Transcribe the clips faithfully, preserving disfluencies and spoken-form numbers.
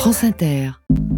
France Inter.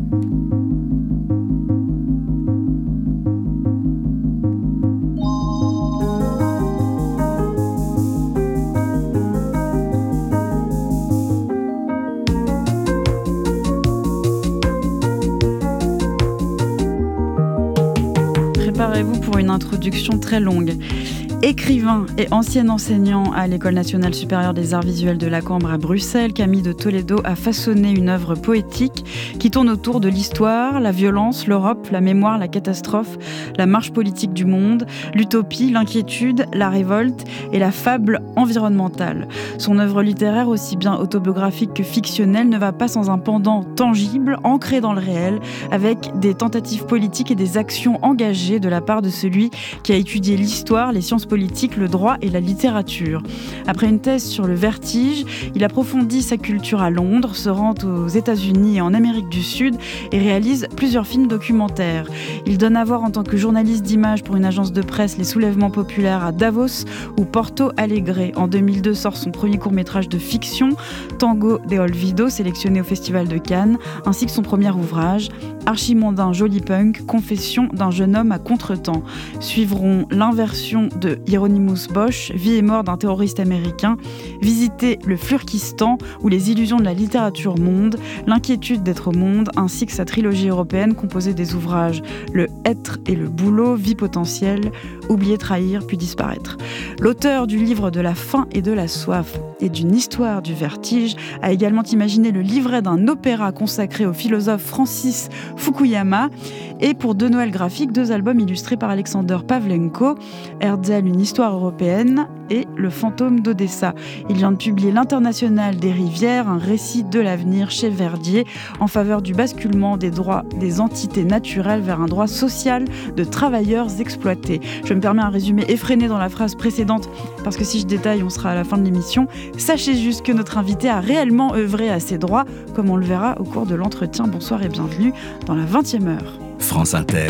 Préparez-vous pour une introduction très longue. Écrivain et ancien enseignant à l'École nationale supérieure des arts visuels de la Cambre à Bruxelles, Camille de Toledo a façonné une œuvre poétique qui tourne autour de l'histoire, la violence, l'Europe, la mémoire, la catastrophe, la marche politique du monde, l'utopie, l'inquiétude, la révolte et la fable environnementale. Son œuvre littéraire, aussi bien autobiographique que fictionnelle, ne va pas sans un pendant tangible, ancré dans le réel, avec des tentatives politiques et des actions engagées de la part de celui qui a étudié l'histoire, les sciences politique, le droit et la littérature. Après une thèse sur le vertige, il approfondit sa culture à Londres, se rend aux États-Unis et en Amérique du Sud et réalise plusieurs films documentaires. Il donne à voir en tant que journaliste d'image pour une agence de presse les soulèvements populaires à Davos ou Porto Alegre. En deux mille deux sort son premier court-métrage de fiction, Tango de Olvido, sélectionné au Festival de Cannes, ainsi que son premier ouvrage, Archimondain Joli Punk, Confession d'un jeune homme à contretemps. Suivront l'inversion de Hieronymus Bosch, Vie et mort d'un terroriste américain, Visiter le Flurkistan ou Les illusions de la littérature monde, L'inquiétude d'être au monde, ainsi que sa trilogie européenne composée des ouvrages Le être et le boulot, Vie potentielle, Oublier, trahir, puis disparaître. L'auteur du livre de la faim et de la soif et d'une histoire du vertige a également imaginé le livret d'un opéra consacré au philosophe Francis Fukuyama et pour deux Noëls graphiques, deux albums illustrés par Alexander Pavlenko, Herzl, une histoire européenne et Le fantôme d'Odessa. Il vient de publier L'Internationale des rivières, un récit de l'avenir chez Verdier en faveur du basculement des droits des entités naturelles vers un droit social de travailleurs exploités. Je me permets un résumé effréné dans la phrase précédente parce que si je détaille, on sera à la fin de l'émission. Sachez juste que notre invité a réellement œuvré à ses droits, comme on le verra au cours de l'entretien. Bonsoir et bienvenue dans la vingtième heure. France Inter,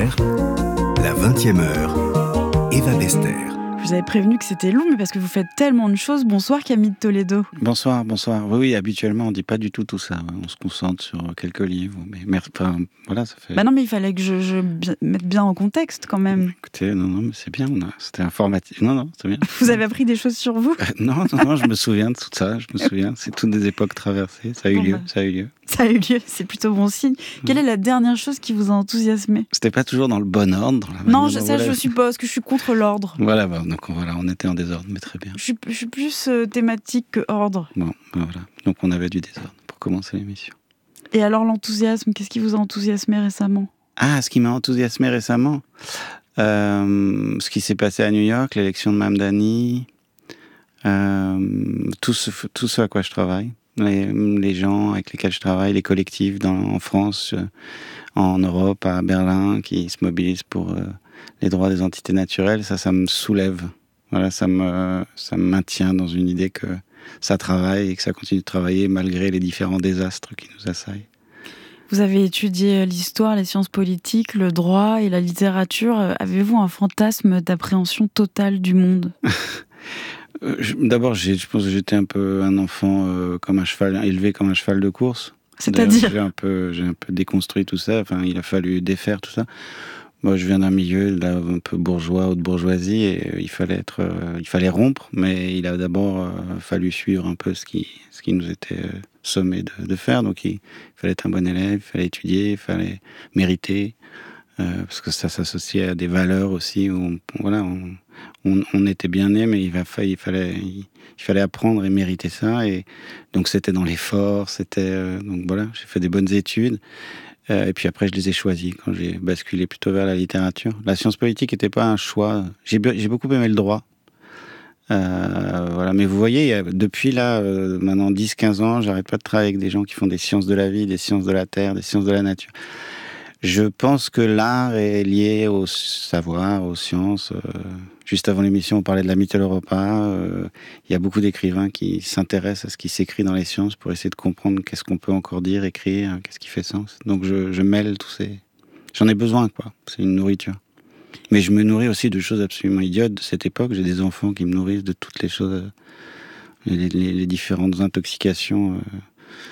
la vingtième heure, Eva Bester. Je vous avais prévenu que c'était long, mais parce que vous faites tellement de choses. Bonsoir Camille de Toledo. Bonsoir, bonsoir. Oui, oui, habituellement, on ne dit pas du tout tout ça. On se concentre sur quelques livres. Mais merci. Enfin, voilà, ça fait... Bah non, mais il fallait que je, je mette bien en contexte quand même. Écoutez, non, non, mais c'est bien. On a... C'était informatif. Non, non, c'est bien. Vous avez appris des choses sur vous ? euh, Non, non, non, je me souviens de tout ça. Je me souviens. C'est toutes des époques traversées. Ça a eu bon, lieu. Bah... Ça a eu lieu. Ça a eu lieu, c'est plutôt bon signe. Mmh. Quelle est la dernière chose qui vous a enthousiasmé ? C'était pas toujours dans le bon ordre. Dans la non, je, ça, je suppose que je suis contre l'ordre. Voilà, bah, donc voilà, on était en désordre, mais très bien. Je suis, je suis plus euh, thématique que ordre. Bon, bah, voilà. Donc on avait du désordre pour commencer l'émission. Et alors l'enthousiasme, qu'est-ce qui vous a enthousiasmé récemment ? Ah, ce qui m'a enthousiasmé récemment, euh, ce qui s'est passé à New York, l'élection de Mamdani, euh, tout, ce, tout ce à quoi je travaille. Les, les gens avec lesquels je travaille, les collectifs dans, en France, euh, en Europe, à Berlin, qui se mobilisent pour euh, les droits des entités naturelles, ça, ça me soulève. Voilà, ça me, ça me maintient dans une idée que ça travaille et que ça continue de travailler malgré les différents désastres qui nous assaillent. Vous avez étudié l'histoire, les sciences politiques, le droit et la littérature. Avez-vous un fantasme d'appréhension totale du monde ? D'abord, j'ai, je pense que j'étais un peu un enfant euh, comme un cheval, élevé comme un cheval de course. C'est-à-dire ? J'ai un peu, j'ai un peu déconstruit tout ça. Enfin, il a fallu défaire tout ça. Moi, je viens d'un milieu là, un peu bourgeois, haute bourgeoisie, et euh, il fallait être, euh, il fallait rompre, mais il a d'abord euh, fallu suivre un peu ce qui, ce qui nous était euh, sommé de, de faire. Donc, il, il fallait être un bon élève, il fallait étudier, il fallait mériter. Euh, parce que ça s'associait à des valeurs aussi où on, voilà, on, on, on était bien né, mais il, va, il, fallait, il, il fallait apprendre et mériter ça. Et donc c'était dans l'effort, c'était euh, donc voilà, j'ai fait des bonnes études. Euh, et puis après, je les ai choisis quand j'ai basculé plutôt vers la littérature. La science politique n'était pas un choix. J'ai, j'ai beaucoup aimé le droit. Euh, voilà, mais vous voyez, depuis là, euh, maintenant dix quinze ans, j'arrête pas de travailler avec des gens qui font des sciences de la vie, des sciences de la terre, des sciences de la nature. Je pense que l'art est lié au savoir, aux sciences. Euh, juste avant l'émission, on parlait de la Mitteleuropa. Euh, il y a beaucoup d'écrivains qui s'intéressent à ce qui s'écrit dans les sciences pour essayer de comprendre qu'est-ce qu'on peut encore dire, écrire, qu'est-ce qui fait sens. Donc je, je mêle tous ces... J'en ai besoin, quoi. C'est une nourriture. Mais je me nourris aussi de choses absolument idiotes de cette époque. J'ai des enfants qui me nourrissent de toutes les choses, les, les, les différentes intoxications... Euh,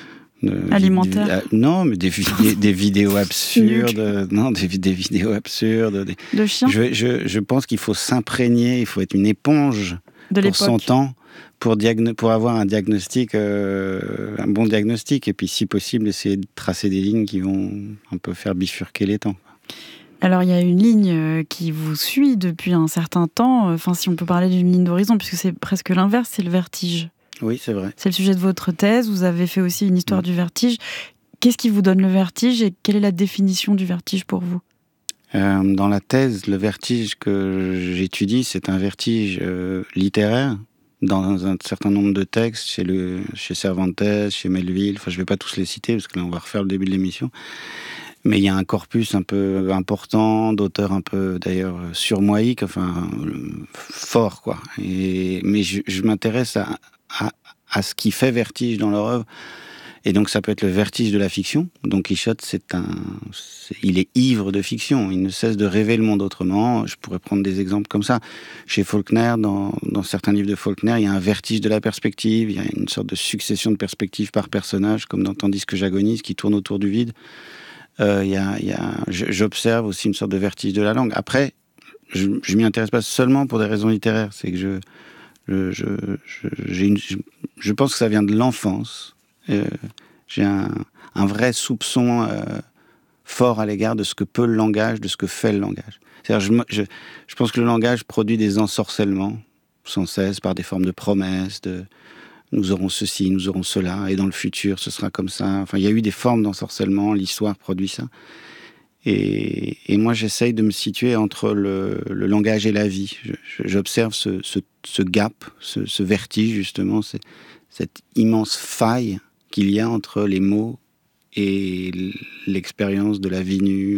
De, Alimentaire. Vid- non, mais des, vid- des vidéos absurdes. non, des, des vidéos absurdes. Des... De chiens. Je, je, je pense qu'il faut s'imprégner, il faut être une éponge de pour son temps, pour, diagno- pour avoir un diagnostic, euh, un bon diagnostic, et puis si possible, essayer de tracer des lignes qui vont un peu faire bifurquer les temps. Alors, il y a une ligne qui vous suit depuis un certain temps, enfin, si on peut parler d'une ligne d'horizon, puisque c'est presque l'inverse, c'est le vertige. Oui, c'est vrai. C'est le sujet de votre thèse. Vous avez fait aussi une histoire mmh. du vertige. Qu'est-ce qui vous donne le vertige et quelle est la définition du vertige pour vous ? euh, Dans la thèse, le vertige que j'étudie, c'est un vertige euh, littéraire. Dans un certain nombre de textes, chez, le, chez Cervantes, chez Melville, enfin je ne vais pas tous les citer, parce que là on va refaire le début de l'émission. Mais il y a un corpus un peu important, d'auteurs un peu d'ailleurs surmoïques, enfin fort quoi. Et, mais je, je m'intéresse à, à, à ce qui fait vertige dans leur œuvre. Et donc ça peut être le vertige de la fiction. Don Quichotte, c'est un, c'est, il est ivre de fiction. Il ne cesse de rêver le monde autrement. Je pourrais prendre des exemples comme ça. Chez Faulkner, dans, dans certains livres de Faulkner, il y a un vertige de la perspective. Il y a une sorte de succession de perspectives par personnage, comme dans Tandis que j'agonise, qui tourne autour du vide. Euh, y a, y a, j'observe aussi une sorte de vertige de la langue. Après, je ne m'y intéresse pas seulement pour des raisons littéraires. C'est que je, je, je, je, j'ai une, je, je pense que ça vient de l'enfance. Euh, j'ai un, un vrai soupçon euh, fort à l'égard de ce que peut le langage, de ce que fait le langage. C'est-à-dire, je, je, je pense que le langage produit des ensorcellements sans cesse par des formes de promesses, de nous aurons ceci, nous aurons cela, et dans le futur, ce sera comme ça. Enfin, il y a eu des formes d'ensorcellement, l'histoire produit ça. Et, et moi, j'essaye de me situer entre le, le langage et la vie. Je, je, j'observe ce, ce, ce gap, ce, ce vertige, justement, c'est, cette immense faille qu'il y a entre les mots et l'expérience de la vie nue.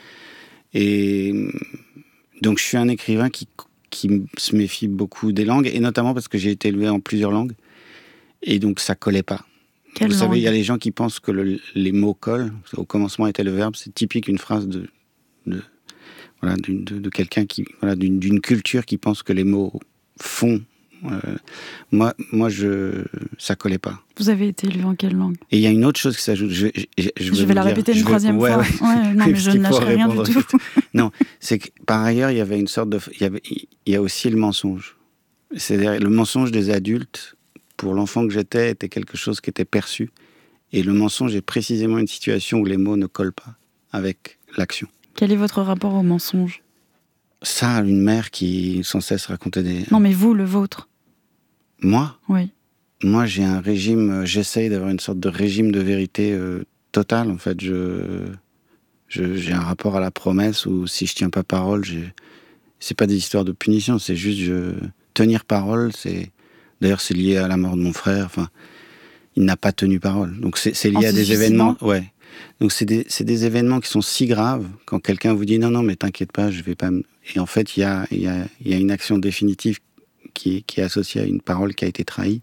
Et donc, je suis un écrivain qui, qui se méfie beaucoup des langues, et notamment parce que j'ai été élevé en plusieurs langues. Et donc, ça collait pas. Quelle Vous langue ? savez, il y a les gens qui pensent que le, les mots collent. Au commencement était le verbe. C'est typique une phrase de, de, voilà, d'une, de, de quelqu'un qui, voilà, d'une, d'une culture qui pense que les mots font. Euh, moi, moi, je, ça collait pas. Vous avez été élevé en quelle langue ? Et il y a une autre chose qui s'ajoute. Je, je, je, je vais, je vais la dire, répéter une je troisième vais, fois. Ouais, ouais. Ouais, non, mais je ne lâcherai rien du tout. Non, c'est que par ailleurs, il y avait une sorte de, il y avait, il y a aussi le mensonge. C'est-à-dire le mensonge des adultes. Pour l'enfant que j'étais, était quelque chose qui était perçu. Et le mensonge est précisément une situation où les mots ne collent pas avec l'action. Quel est votre rapport au mensonge ? Ça, une mère qui sans cesse racontait des... Non, mais vous, le vôtre. Moi ? Oui. Moi, j'ai un régime, j'essaye d'avoir une sorte de régime de vérité euh, total. En fait, je, je, j'ai un rapport à la promesse où si je tiens pas parole, j'ai... c'est pas des histoires de punition, c'est juste je... tenir parole, c'est... D'ailleurs, c'est lié à la mort de mon frère. Enfin, il n'a pas tenu parole. Donc, c'est, c'est lié en à des événements. Ouais. Donc, c'est des, c'est des événements qui sont si graves quand quelqu'un vous dit non, non, mais t'inquiète pas, je vais pas. Me... Et en fait, il y a, il y a, il y a une action définitive qui est, qui est associée à une parole qui a été trahie.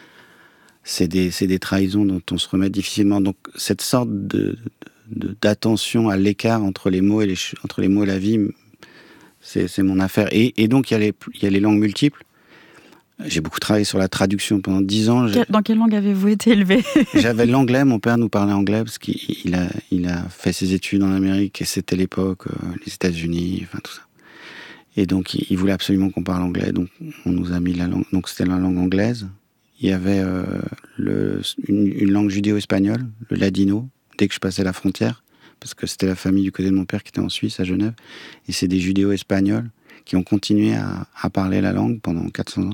C'est des, c'est des trahisons dont on se remet difficilement. Donc, cette sorte de, de, d'attention à l'écart entre les mots et les, entre les mots et la vie, c'est, c'est mon affaire. Et, et donc, il y a les, il y a les langues multiples. J'ai beaucoup travaillé sur la traduction pendant dix ans. J'ai... Dans quelle langue avez-vous été élevé ? J'avais l'anglais, mon père nous parlait anglais parce qu'il a, il a fait ses études en Amérique et c'était l'époque, euh, les États-Unis, enfin tout ça. Et donc il, il voulait absolument qu'on parle anglais, donc on nous a mis la langue, donc c'était la langue anglaise. Il y avait euh, le, une, une langue judéo-espagnole, le ladino, dès que je passais la frontière, parce que c'était la famille du côté de mon père qui était en Suisse, à Genève, et c'est des judéo-espagnols qui ont continué à, à parler la langue pendant quatre cents ans.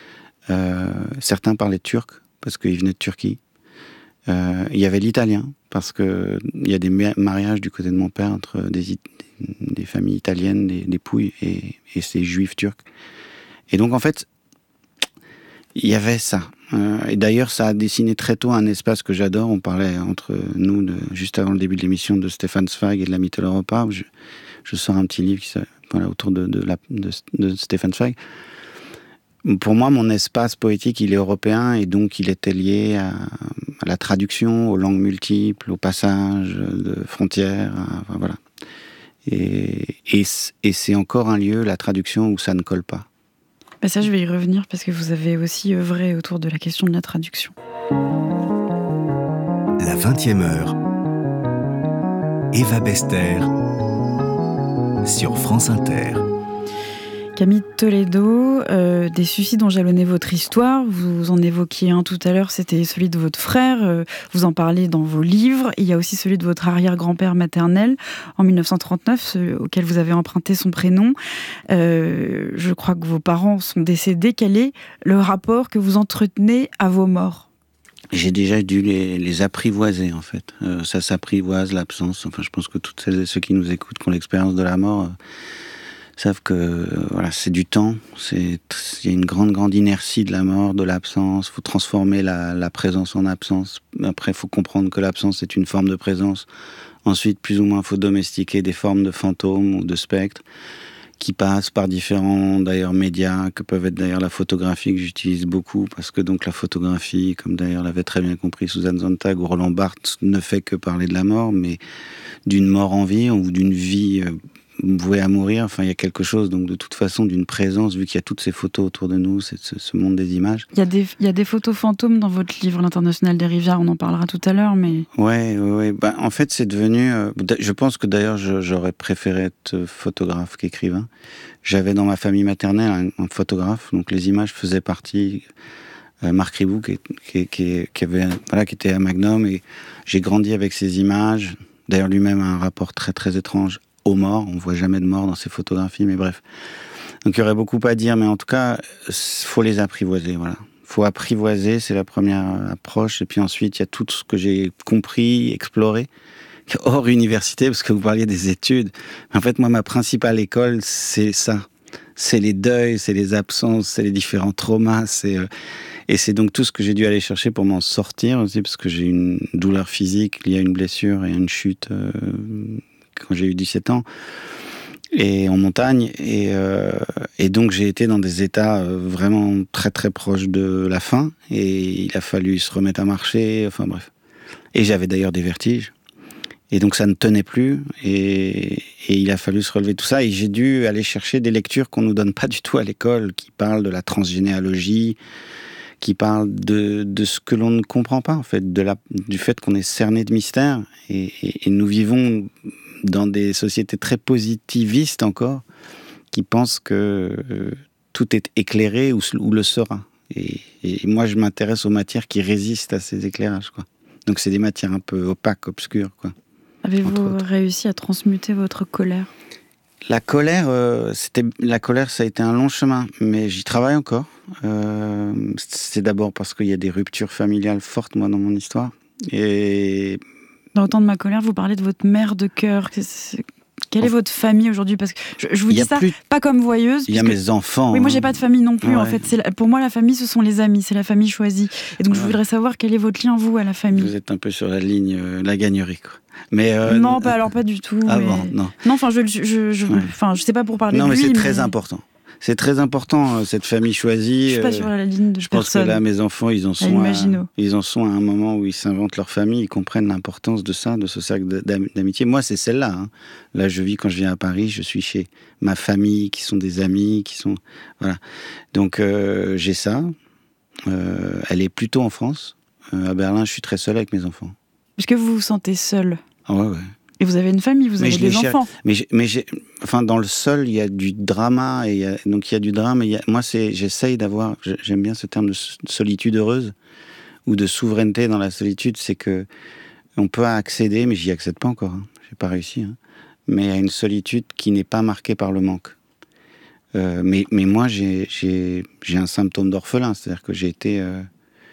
Euh, certains parlaient turc, parce qu'ils venaient de Turquie. Euh, il y avait l'italien, parce qu'il y a des mariages du côté de mon père entre des, des familles italiennes, des, des Pouilles, et, et ces juifs turcs. Et donc, en fait, il y avait ça. Euh, et d'ailleurs, ça a dessiné très tôt un espace que j'adore. On parlait entre nous, de, juste avant le début de l'émission, de Stefan Zweig et de la Mitteleuropa. Je, je sors un petit livre qui s'appelle Voilà, autour de, de, la, de, de Stefan Zweig. Pour moi, mon espace poétique, il est européen et donc il était lié à, à la traduction, aux langues multiples, aux passages de frontières, à, enfin, voilà. Et, et, et c'est encore un lieu, la traduction, où ça ne colle pas. Ben ça, je vais y revenir parce que vous avez aussi œuvré autour de la question de la traduction. La La vingtième heure, Eva Bester sur France Inter. Camille Toledo, euh, des suicides ont jalonné votre histoire. Vous en évoquiez un tout à l'heure, c'était celui de votre frère. Euh, vous en parlez dans vos livres. Il y a aussi celui de votre arrière-grand-père maternel en mille neuf cent trente-neuf, ce, auquel vous avez emprunté son prénom. Euh, je crois que vos parents sont décédés. Quel est le rapport que vous entretenez à vos morts ? J'ai déjà dû les, les apprivoiser, en fait. Euh, ça s'apprivoise, l'absence. Enfin, je pense que toutes celles et ceux qui nous écoutent, qui ont l'expérience de la mort, euh, savent que euh, voilà, c'est du temps. C'est, il y a une grande, grande inertie de la mort, de l'absence. Il faut transformer la, la présence en absence. Après, il faut comprendre que l'absence est une forme de présence. Ensuite, plus ou moins, il faut domestiquer des formes de fantômes ou de spectres qui passent par différents d'ailleurs médias, que peuvent être d'ailleurs la photographie, que j'utilise beaucoup, parce que donc la photographie, comme d'ailleurs l'avait très bien compris Suzanne Sontag ou Roland Barthes, ne fait que parler de la mort, mais d'une mort en vie ou d'une vie euh, vouée à mourir. Enfin, il y a quelque chose, donc de toute façon, d'une présence, vu qu'il y a toutes ces photos autour de nous, c'est ce, ce monde des images. Il y a des, il y a des photos fantômes dans votre livre, L'Internationale des rivières, on en parlera tout à l'heure, mais... Ouais, ouais, ouais. Ben, en fait, c'est devenu... Euh, je pense que d'ailleurs, je, j'aurais préféré être photographe qu'écrivain. J'avais dans ma famille maternelle un, un photographe, donc les images faisaient partie... Euh, Marc Ribou, qui, qui, qui, qui, avait, voilà, qui était à Magnum, et j'ai grandi avec ces images. D'ailleurs, lui-même a un rapport très, très étrange aux morts. On ne voit jamais de mort dans ses photographies, mais bref. Donc, il y aurait beaucoup à dire, mais en tout cas, il faut les apprivoiser, voilà. Il faut apprivoiser, c'est la première approche. Et puis ensuite, il y a tout ce que j'ai compris, exploré, hors université, parce que vous parliez des études. En fait, moi, ma principale école, c'est ça. C'est les deuils, c'est les absences, c'est les différents traumas. C'est, euh... Et c'est donc tout ce que j'ai dû aller chercher pour m'en sortir aussi, parce que j'ai une douleur physique liée à une blessure et à une chute euh, quand j'ai eu dix-sept ans. Et en montagne, et, euh, et donc j'ai été dans des états euh, vraiment très très proches de la fin, et il a fallu se remettre à marcher, enfin bref. Et j'avais d'ailleurs des vertiges, et donc ça ne tenait plus, et, et il a fallu se relever tout ça, et j'ai dû aller chercher des lectures qu'on nous donne pas du tout à l'école, qui parlent de la transgénéalogie, qui parlent de, de ce que l'on ne comprend pas, en fait, de la, du fait qu'on est cerné de mystère, et, et, et nous vivons dans des sociétés très positivistes encore, qui pensent que euh, tout est éclairé ou, ou le sera. Et, et moi, je m'intéresse aux matières qui résistent à ces éclairages, quoi. Donc, c'est des matières un peu opaques, obscures, quoi. Avez-vous réussi à transmuter votre colère ? La colère, euh, c'était, la colère, ça a été un long chemin, mais j'y travaille encore. Euh, c'est d'abord parce qu'il y a des ruptures familiales fortes, moi, dans mon histoire. Et... Dans le temps de ma colère, vous parlez de votre mère de cœur. Quelle est votre famille aujourd'hui ? Parce que je, je vous dis ça, plus... pas comme voyeuse. Il y a mes enfants. Oui, moi, j'ai pas de famille non plus. Ouais. En fait, c'est la... pour moi, la famille, ce sont les amis, c'est la famille choisie. Et donc, ouais. Je voudrais savoir quel est votre lien, vous, à la famille. Vous êtes un peu sur la ligne, euh, la gagnerie, quoi. Mais euh, non, pas alors pas du tout. Ah mais... bon, non. Non, enfin, je, je, je, ouais. enfin, je sais pas pour parler non, de lui. Non, mais c'est mais... très important. C'est très important, cette famille choisie. Je suis pas euh, sur la ligne de Je personne. pense que là, mes enfants, ils en, sont à, ils en sont à un moment où ils s'inventent leur famille, ils comprennent l'importance de ça, de ce cercle d'amitié. Moi, c'est celle-là. Hein. Là, je vis, quand je viens à Paris, je suis chez ma famille, qui sont des amis, qui sont... Voilà. Donc, euh, j'ai ça. Euh, elle est plutôt en France. Euh, à Berlin, je suis très seul avec mes enfants. Est-ce que vous vous sentez seul ? Ah ouais, ouais. Et vous avez une famille, vous avez des enfants. Mais, j'ai, mais j'ai, enfin, dans le seul, il y a du drama, et il y a, donc il y a du drame. Et il y a, moi, c'est, j'essaye d'avoir, j'aime bien ce terme de solitude heureuse ou de souveraineté dans la solitude. C'est que on peut accéder, mais j'y accède pas encore. Hein, j'ai pas réussi. Hein, mais à une solitude qui n'est pas marquée par le manque. Euh, mais, mais moi, j'ai, j'ai, j'ai un symptôme d'orphelin, c'est-à-dire que j'ai été euh,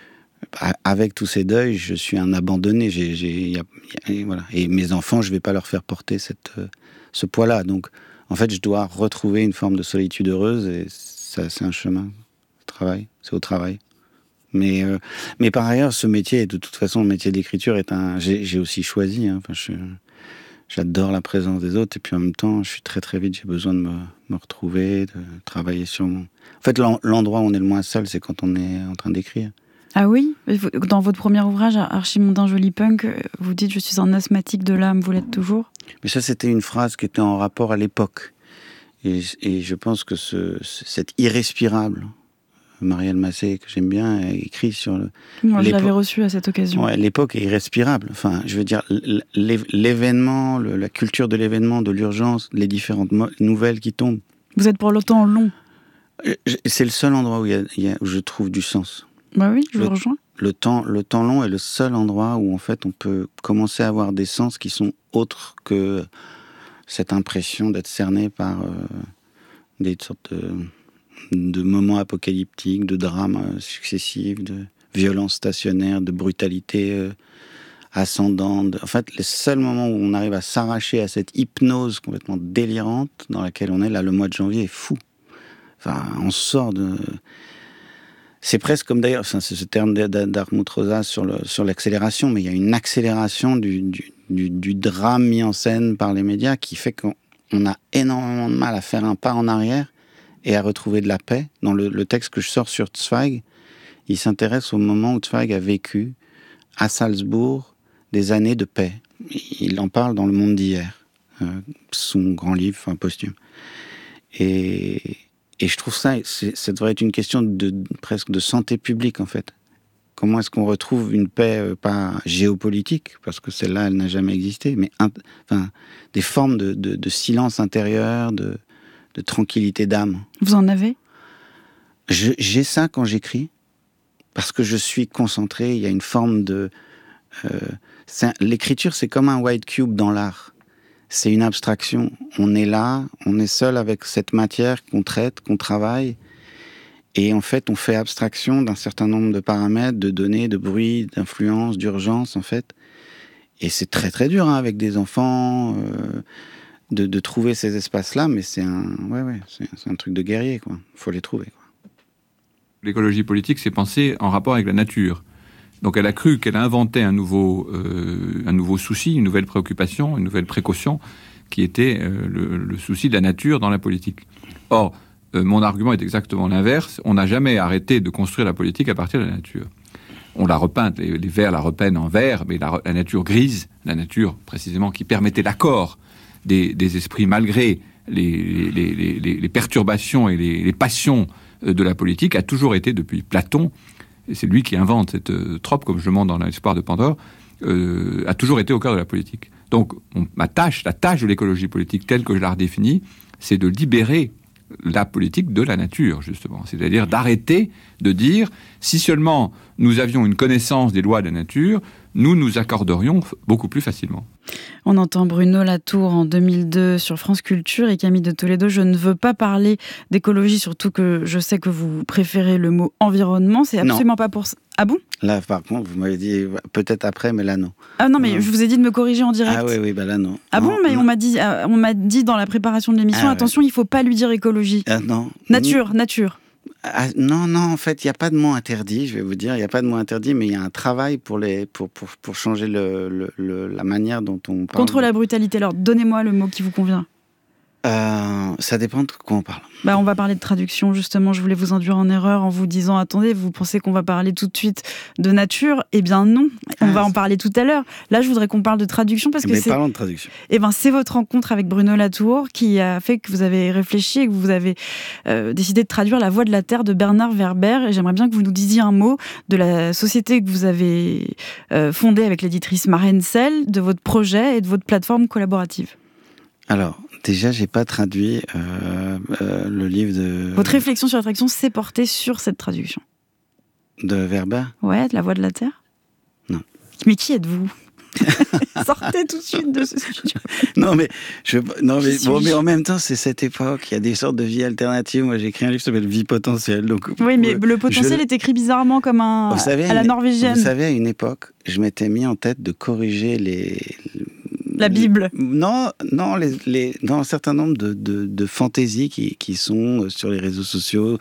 avec tous ces deuils, je suis un abandonné. J'ai, j'ai, y a, y a, voilà. Et mes enfants, je ne vais pas leur faire porter cette, euh, ce poids-là. Donc, en fait, je dois retrouver une forme de solitude heureuse. Et ça, c'est un chemin. Travail, c'est au travail. Mais, euh, mais par ailleurs, ce métier, de toute façon, le métier d'écriture est un... J'ai, j'ai aussi choisi. Hein. Enfin, je, j'adore la présence des autres. Et puis, en même temps, je suis très, très vite. J'ai besoin de me, me retrouver, de travailler sur mon... En fait, l'endroit où on est le moins seul, c'est quand on est en train d'écrire. Ah oui ? Dans votre premier ouvrage, Archimondain Joli Punk, vous dites « Je suis un asthmatique de l'âme », vous l'êtes toujours ? Mais ça, c'était une phrase qui était en rapport à l'époque. Et, et je pense que ce, cet irrespirable Marielle Massé, que j'aime bien, a écrit sur le... Moi, je l'avais reçu à cette occasion. Ouais, l'époque est irrespirable. Enfin, je veux dire, l'événement, le, la culture de l'événement, de l'urgence, les différentes mo- nouvelles qui tombent. Vous êtes pour le temps long. C'est le seul endroit où, il y a, il y a, où je trouve du sens. Bah oui, je le, vous rejoins. Le temps, le temps long est le seul endroit où, en fait, on peut commencer à avoir des sens qui sont autres que cette impression d'être cerné par euh, des sortes de... de moments apocalyptiques, de drames successifs, de violences stationnaires, de brutalité euh, ascendante. En fait, les seuls moments où on arrive à s'arracher à cette hypnose complètement délirante dans laquelle on est, là, le mois de janvier est fou. Enfin, on sort de... C'est presque comme d'ailleurs, enfin, c'est ce terme d'Hartmut Rosa sur, le, sur l'accélération, mais il y a une accélération du, du, du, du drame mis en scène par les médias qui fait qu'on on a énormément de mal à faire un pas en arrière et à retrouver de la paix. Dans le, le texte que je sors sur Zweig, il s'intéresse au moment où Zweig a vécu à Salzbourg des années de paix. Il en parle dans Le Monde d'hier, euh, son grand livre, enfin posthume. Et, et je trouve ça, c'est, ça devrait être une question de, de, presque de santé publique, en fait. Comment est-ce qu'on retrouve une paix, euh, pas géopolitique, parce que celle-là, elle n'a jamais existé, mais un, enfin, des formes de, de, de silence intérieur, de, de tranquillité d'âme. Vous en avez ? je, J'ai ça quand j'écris, parce que je suis concentré, il y a une forme de... Euh, c'est un, l'écriture, c'est comme un white cube dans l'art. C'est une abstraction. On est là, on est seul avec cette matière qu'on traite, qu'on travaille, et en fait, on fait abstraction d'un certain nombre de paramètres, de données, de bruit, d'influence, d'urgence, en fait. Et c'est très très dur, hein, avec des enfants, euh, de, de trouver ces espaces-là, mais c'est un, ouais, ouais, c'est, c'est un truc de guerrier, quoi. Faut les trouver, quoi. L'écologie politique, c'est pensée en rapport avec la nature. Donc elle a cru qu'elle inventait un nouveau, euh, un nouveau souci, une nouvelle préoccupation, une nouvelle précaution, qui était euh, le, le souci de la nature dans la politique. Or, euh, mon argument est exactement l'inverse. On n'a jamais arrêté de construire la politique à partir de la nature. On l'a repeinte, les, les Verts la repeignent en vert, mais la, la nature grise, la nature précisément qui permettait l'accord des, des esprits malgré les, les, les, les, les perturbations et les, les passions de la politique, a toujours été depuis Platon, et c'est lui qui invente cette euh, trope, comme je le montre dans l'Espoir de Pandore, euh, a toujours été au cœur de la politique. Donc, on, ma tâche, la tâche de l'écologie politique telle que je la redéfinis, c'est de libérer la politique de la nature, justement. C'est-à-dire d'arrêter de dire, si seulement nous avions une connaissance des lois de la nature, nous nous accorderions beaucoup plus facilement. On entend Bruno Latour en deux mille deux sur France Culture et Camille de Toledo. Je ne veux pas parler d'écologie, surtout que je sais que vous préférez le mot environnement. C'est absolument non. pas pour ça. Ah bon ? Là, par contre, vous m'avez dit peut-être après, mais là, non. Ah non, mais non. Je vous ai dit de me corriger en direct. Ah oui, oui, bah là, non. Ah non, bon, mais non. on m'a dit, euh, on m'a dit dans la préparation de l'émission, ah, attention, ouais. il ne faut pas lui dire écologie. Ah non. Nature, nature. Ah, non, non, en fait, il n'y a pas de mot interdit, je vais vous dire, il n'y a pas de mot interdit, mais il y a un travail pour, les, pour, pour, pour changer le, le, le, la manière dont on parle. Contre la brutalité, alors donnez-moi le mot qui vous convient. Euh, ça dépend de quoi on parle. Bah, on va parler de traduction, justement. Je voulais vous induire en erreur en vous disant, attendez, vous pensez qu'on va parler tout de suite de nature ? Eh bien non, on ah, va en parler tout à l'heure. Là, je voudrais qu'on parle de traduction parce que mais c'est... parlons de traduction. Eh ben, c'est votre rencontre avec Bruno Latour qui a fait que vous avez réfléchi et que vous avez euh, décidé de traduire La Voix de la Terre de Bernard Werber. Et j'aimerais bien que vous nous disiez un mot de la société que vous avez euh, fondée avec l'éditrice Marensel, de votre projet et de votre plateforme collaborative. Alors, déjà, j'ai pas traduit euh, euh, le livre de... Votre réflexion sur la traduction s'est portée sur cette traduction. De Werber ? Ouais, de La Voix de la Terre ? Non. Mais qui êtes-vous ? Sortez tout de suite de ce studio. Non, mais, je, non mais, bon, mais en même temps, c'est cette époque. Il y a des sortes de vie alternatives. Moi, j'ai écrit un livre qui s'appelle Vie potentielle. Donc, oui, mais le potentiel je... est écrit bizarrement comme un... Vous savez, à la norvégienne. Vous savez, à une époque, je m'étais mis en tête de corriger les... La Bible. Non, non, les, les, dans un certain nombre de, de, de fantaisies qui, qui sont sur les réseaux sociaux.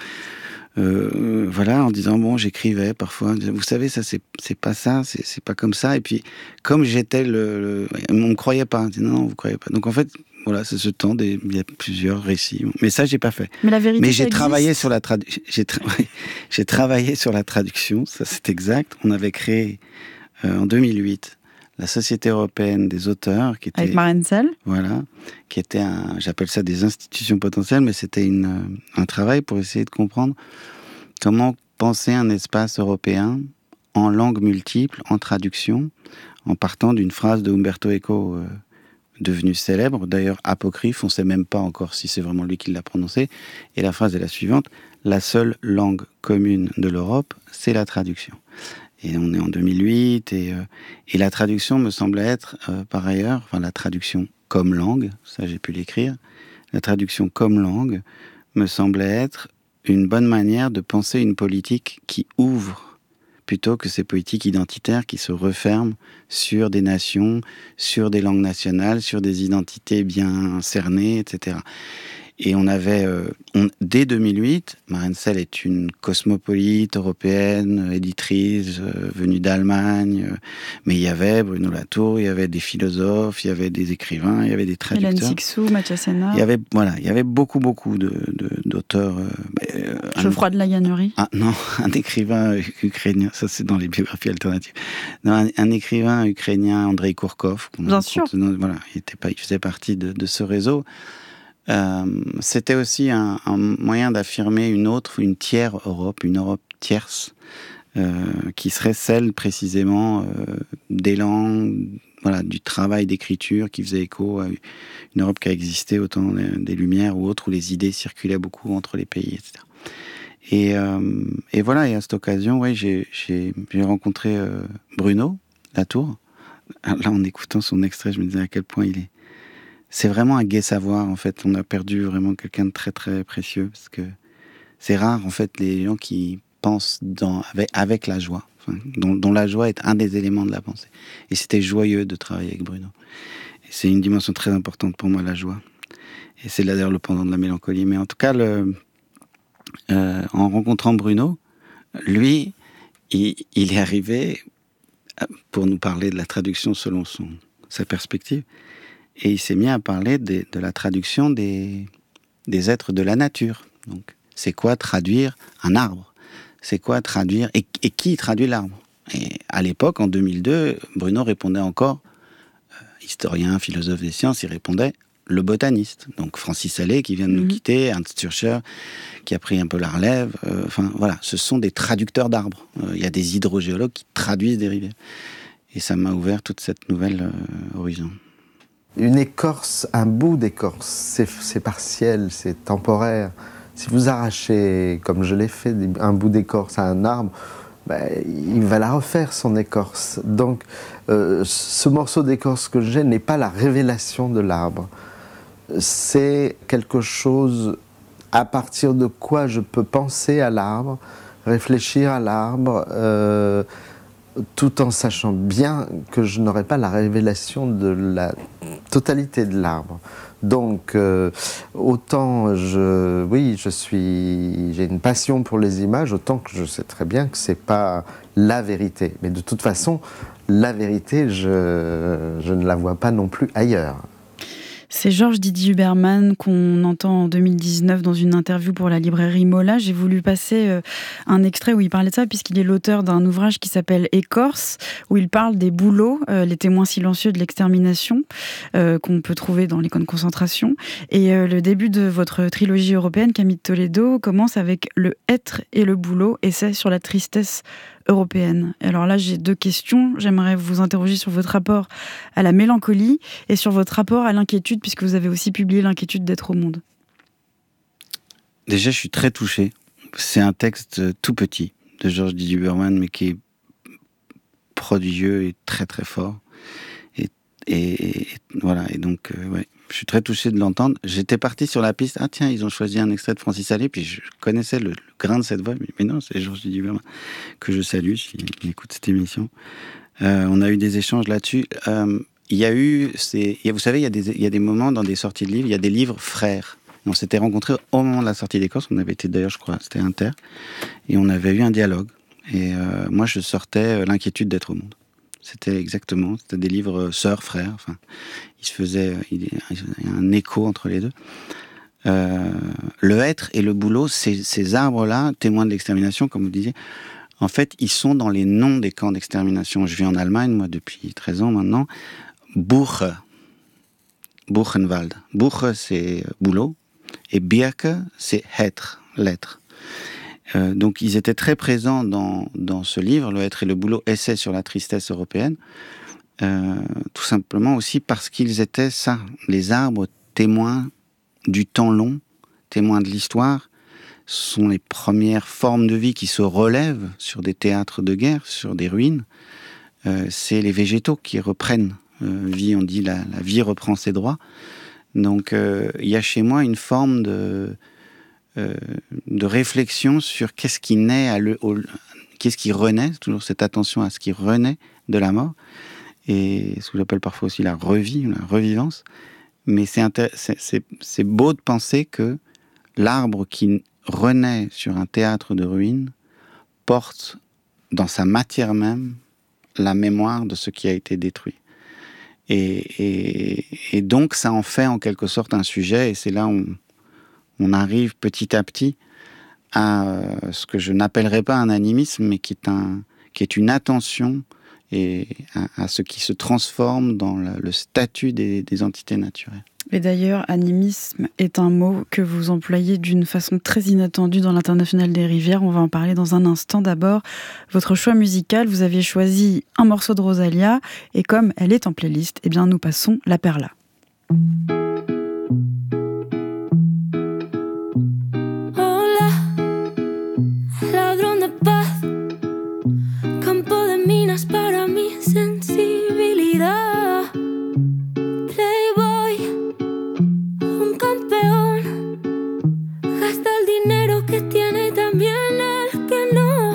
Euh, voilà, en disant, bon, j'écrivais parfois, vous savez, ça, c'est, c'est pas ça, c'est, c'est pas comme ça. Et puis, comme j'étais le... le on ne me croyait pas. On disait, non, vous ne croyez pas. Donc, en fait, voilà, c'est ce temps, des, il y a plusieurs récits. Mais ça, j'ai pas fait. Mais la vérité, Mais j'ai ça travaillé existe. sur la traduction. J'ai, tra... j'ai travaillé sur la traduction, ça, c'est exact. On avait créé, euh, en deux mille huit, la Société européenne des auteurs, qui était... Avec Marensel. Voilà, qui était un... J'appelle ça des institutions potentielles, mais c'était une, un travail pour essayer de comprendre comment penser un espace européen en langue multiple, en traduction, en partant d'une phrase de Umberto Eco, euh, devenue célèbre, d'ailleurs apocryphe, on ne sait même pas encore si c'est vraiment lui qui l'a prononcé, et la phrase est la suivante: la seule langue commune de l'Europe, c'est la traduction. Et on est en deux mille huit, et, euh, et la traduction me semble être, euh, par ailleurs, enfin la traduction comme langue, ça j'ai pu l'écrire, la traduction comme langue me semblait être une bonne manière de penser une politique qui ouvre, plutôt que ces politiques identitaires qui se referment sur des nations, sur des langues nationales, sur des identités bien cernées, et cetera. Et on avait, euh, on, dès deux mille huit, Maren Sell est une cosmopolite européenne, éditrice, euh, venue d'Allemagne, euh, mais il y avait Bruno Latour, il y avait des philosophes, il y avait des écrivains, il y avait des traducteurs. Hélène Cixous, Mathias Sénard. Il y avait, voilà, il y avait beaucoup, beaucoup de, de, d'auteurs. Euh, euh, Geoffroy de la Gannerie. Ah, non, un écrivain ukrainien, ça c'est dans les biographies alternatives. Non, un, un écrivain ukrainien, Andrei Kourkov. Bien sûr. Dans, voilà, il, était pas, il faisait partie de, de ce réseau. Euh, c'était aussi un, un moyen d'affirmer une autre, une tiers Europe, une Europe tierce, euh, qui serait celle précisément euh, des langues, voilà, du travail d'écriture qui faisait écho à une Europe qui a existé au temps des Lumières ou autre, où les idées circulaient beaucoup entre les pays, et cetera. Et, euh, et voilà, et à cette occasion, ouais, j'ai, j'ai, j'ai rencontré euh, Bruno Latour. Là, en écoutant son extrait, je me disais à quel point il est... C'est vraiment un gai savoir, en fait. On a perdu vraiment quelqu'un de très, très précieux, parce que c'est rare, en fait, les gens qui pensent dans, avec, avec la joie, enfin, dont, dont la joie est un des éléments de la pensée. Et c'était joyeux de travailler avec Bruno. Et c'est une dimension très importante pour moi, la joie. Et c'est là, d'ailleurs, le pendant de la mélancolie. Mais en tout cas, le, euh, en rencontrant Bruno, lui, il, il est arrivé pour nous parler de la traduction selon son, sa perspective. Et il s'est mis à parler de, de la traduction des, des êtres de la nature. Donc, c'est quoi traduire un arbre ? C'est quoi traduire... Et, et qui traduit l'arbre ? Et à l'époque, en deux mille deux, Bruno répondait encore, euh, historien, philosophe des sciences, il répondait le botaniste. Donc Francis Allais, qui vient de nous mmh. quitter, Ernst Türcher, qui a pris un peu la relève. Euh, enfin, voilà, ce sont des traducteurs d'arbres. Il euh, y a des hydrogéologues qui traduisent des rivières. Et ça m'a ouvert toute cette nouvelle euh, horizon. Une écorce, un bout d'écorce, c'est, c'est partiel, c'est temporaire. Si vous arrachez, comme je l'ai fait, un bout d'écorce à un arbre, ben, il va la refaire, son écorce. Donc, euh, ce morceau d'écorce que j'ai n'est pas la révélation de l'arbre. C'est quelque chose à partir de quoi je peux penser à l'arbre, réfléchir à l'arbre, euh, tout en sachant bien que je n'aurai pas la révélation de la totalité de l'arbre. Donc, euh, autant je, oui, je suis, j'ai une passion pour les images, autant que je sais très bien que c'est pas la vérité. Mais de toute façon, la vérité, je, je ne la vois pas non plus ailleurs. C'est Georges Didier Huberman qu'on entend en deux mille dix-neuf dans une interview pour la librairie Mola. J'ai voulu passer euh, un extrait où il parlait de ça, puisqu'il est l'auteur d'un ouvrage qui s'appelle Écorce, où il parle des bouleaux, euh, les témoins silencieux de l'extermination, euh, qu'on peut trouver dans les camps de concentration. Et euh, le début de votre trilogie européenne, Camille de Toledo, commence avec le être et le boulot, essai sur la tristesse européenne. Et alors là, j'ai deux questions. J'aimerais vous interroger sur votre rapport à la mélancolie et sur votre rapport à l'inquiétude, puisque vous avez aussi publié L'inquiétude d'être au monde. Déjà, je suis très touché. C'est un texte tout petit de Georges Didier Huberman, mais qui est prodigieux et très très fort. Et, et, et voilà. Et donc, euh, ouais, je suis très touché de l'entendre. J'étais parti sur la piste. Ah tiens, ils ont choisi un extrait de Francis Allais, puis je connaissais le, le grain de cette voix. Mais non, c'est Georges Didier Huberman que je salue s'il écoute cette émission. Euh, on a eu des échanges là-dessus. Euh, il y a eu, c'est, il y a, vous savez, il y a des, il y a des moments dans des sorties de livres, il y a des livres frères. Et on s'était rencontrés au moment de la sortie d'Écorce. On avait été d'ailleurs, je crois, c'était Inter, et on avait eu un dialogue. Et euh, moi, je sortais L'inquiétude d'être au monde. C'était exactement, c'était des livres sœurs, frères. Enfin, il se faisait, il y a un écho entre les deux. Euh, le être et le boulot, ces, ces arbres-là, témoins de l'extermination, comme vous disiez, en fait, ils sont dans les noms des camps d'extermination. Je vis en Allemagne, moi, depuis treize ans maintenant. Buche, Buchenwald. Buche, c'est boulot, et Birke, c'est être, l'être. Euh, donc ils étaient très présents dans, dans ce livre, Le Être et le Boulot, essai sur la tristesse européenne, euh, tout simplement aussi parce qu'ils étaient ça, les arbres témoins du temps long, témoins de l'histoire, sont les premières formes de vie qui se relèvent sur des théâtres de guerre, sur des ruines. Euh, c'est les végétaux qui reprennent euh, vie, on dit la, la vie reprend ses droits. Donc euh, il y a chez moi une forme de, euh, de réflexion sur qu'est-ce qui naît, à le, au, qu'est-ce qui renaît, toujours cette attention à ce qui renaît de la mort, et ce que j'appelle parfois aussi la revie, la revivance. Mais c'est, intér- c'est, c'est, c'est beau de penser que l'arbre qui renaît sur un théâtre de ruines porte dans sa matière même la mémoire de ce qui a été détruit. Et, et, et donc ça en fait en quelque sorte un sujet, et c'est là où on, on arrive petit à petit à euh, ce que je n'appellerais pas un animisme, mais qui est, un, qui est une attention et à, à ce qui se transforme dans le, le statut des, des entités naturelles. Et d'ailleurs, animisme est un mot que vous employez d'une façon très inattendue dans l'Internationale des rivières. On va en parler dans un instant. D'abord, votre choix musical, vous avez choisi un morceau de Rosalia, et comme elle est en playlist, eh bien nous passons La Perla. Hola, ladrón de paz, campo de minas para mi sensibilidad. Playboy, un campeón, gasta el dinero que tiene y también el que no.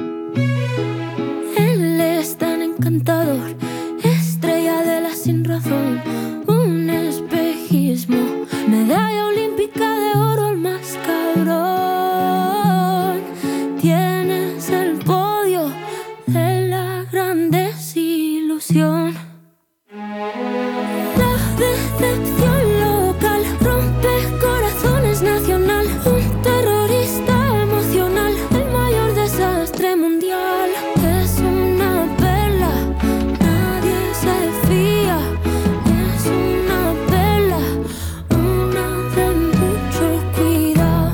Él es tan encantador, estrella de la sin razón, un espejismo, medalla olímpica de oro, el más cabrón. Tienes el podio de la gran desilusión. La decepción local rompe corazones nacional, un terrorista emocional, el mayor desastre mundial. Es una perla, nadie se fía. Es una perla, una de mucho cuidado.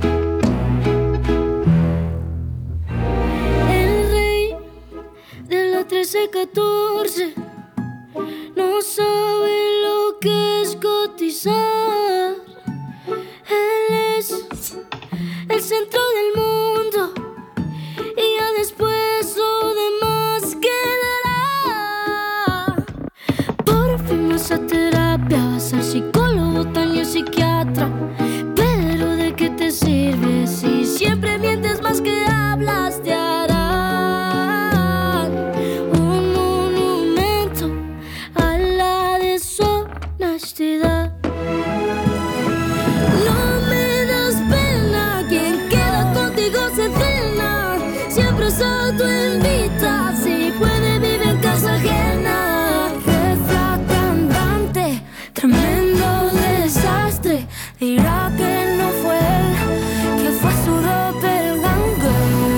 El rey de la trece catorce no sabe lo que es cotizar. Él es el centro del mundo y ya después lo demás quedará. Por fin vas a terapia, vas al psicólogo, también psiquiatra. Pero ¿de qué te sirve si siempre mientes más que hablas? Te harán un monumento a la deshonestidad. No me das pena, quien queda contigo se cena. Siempre se autoinvita, si puede vive en casa ajena. Qué flaca andante, tremendo desastre. Dirá que no fue él, que fue su doppelganger.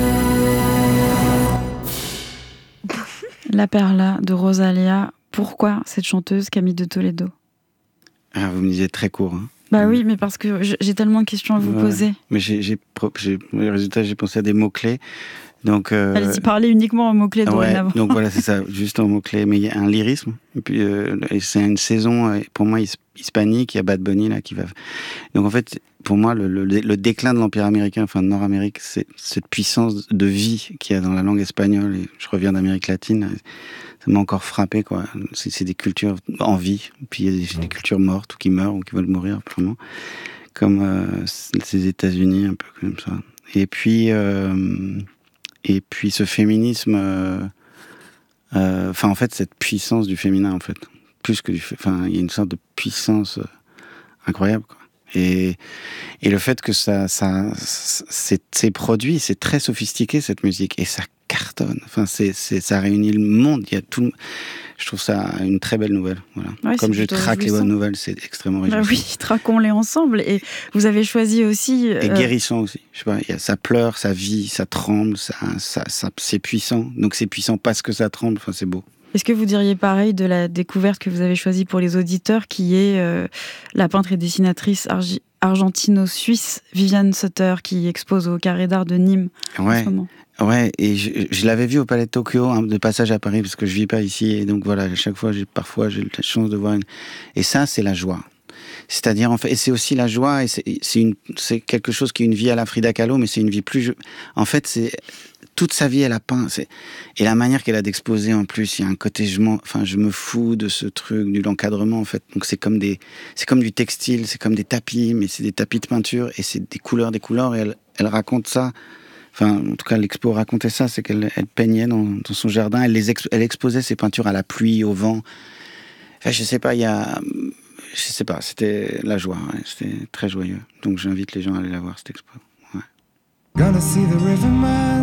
La Perla de Rosalia. Pourquoi cette chanteuse Camille de Toledo? Ah, vous me disiez très court. Hein. Bah oui, mais parce que j'ai tellement de questions à vous Ouais, poser. Mais j'ai, j'ai, j'ai, le résultat, j'ai pensé à des mots-clés. Donc, euh, Allez-y, parlez uniquement en mots-clés ouais, dorénavant. donc voilà, c'est ça, juste en mots-clés. Mais il y a un lyrisme. Et puis, euh, et c'est une saison, euh, pour moi, his- hispanique. Il y a Bad Bunny là qui va. Donc en fait, pour moi, le, le, le déclin de l'Empire américain, enfin de Nord-Amérique, c'est cette puissance de vie qu'il y a dans la langue espagnole. Et je reviens d'Amérique latine. Ça m'a encore frappé, quoi. C'est, c'est des cultures en vie. Puis il y a des, des cultures mortes ou qui meurent ou qui veulent mourir, vraiment. Comme euh, ces États-Unis, un peu comme ça. Et puis, euh, et puis ce féminisme, enfin euh, euh, en fait cette puissance du féminin, en fait, plus que du, enfin il y a une sorte de puissance euh, incroyable, quoi. Et, et le fait que ça, ça, c'est, c'est produit, c'est très sophistiqué cette musique, et ça cartonne. Enfin, c'est, c'est, ça réunit le monde. Il y a tout. Je trouve ça une très belle nouvelle. Voilà. Ouais, Comme je traque les réjouissant. bonnes nouvelles, c'est extrêmement réjouissant. Bah oui, traquons-les ensemble. Et vous avez choisi aussi... Et euh, guérissant aussi. Je sais pas, il y a, ça pleure, ça vit, ça tremble, ça, ça, ça, c'est puissant. Donc c'est puissant parce que ça tremble. Enfin, c'est beau. Est-ce que vous diriez pareil de la découverte que vous avez choisie pour les auditeurs, qui est euh, la peintre et dessinatrice argi- argentino-suisse Viviane Sutter qui expose au Carré d'Art de Nîmes ouais. en ce moment. Ouais, et je, je l'avais vu au Palais de Tokyo, hein, de passage à Paris, parce que je vis pas ici, et donc voilà, à chaque fois, j'ai, parfois, j'ai la chance de voir une... Et ça, c'est la joie. C'est-à-dire, en fait, et c'est aussi la joie, et c'est, c'est, une, c'est quelque chose qui est une vie à la Frida Kahlo, mais c'est une vie plus... En fait, c'est... Toute sa vie, elle a peint. C'est... Et la manière qu'elle a d'exposer, en plus, il y a un côté... Je, m'en... enfin, je me fous de ce truc, de l'encadrement, en fait. Donc, c'est comme, des... c'est comme du textile, c'est comme des tapis, mais c'est des tapis de peinture, et c'est des couleurs, des couleurs, et elle, elle raconte ça... Enfin, en tout cas, l'expo racontait ça, c'est qu'elle elle peignait dans, dans son jardin, elle, les ex, elle exposait ses peintures à la pluie, au vent. Enfin, je sais pas, il y a... Je sais pas, c'était la joie, ouais, c'était très joyeux. Donc j'invite les gens à aller la voir, cette expo. Ouais. Gonna see the riverman.